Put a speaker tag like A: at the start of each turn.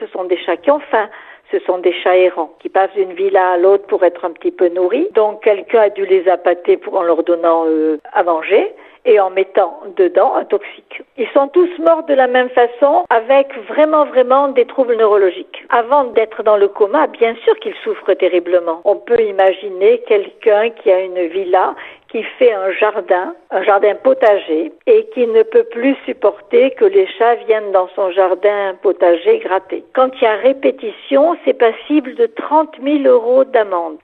A: ce sont des chats qui ont faim. Ce sont des chats errants qui passent d'une villa à l'autre pour être un petit peu nourris. Donc quelqu'un a dû les appâter en leur donnant à manger et en mettant dedans un toxique. Ils sont tous morts de la même façon avec vraiment des troubles neurologiques. Avant d'être dans le coma, bien sûr qu'ils souffrent terriblement. On peut imaginer quelqu'un qui a une villa, qui fait un jardin potager, et qui ne peut plus supporter que les chats viennent dans son jardin potager gratter. Quand il y a répétition, c'est passible de 30 000 € d'amende.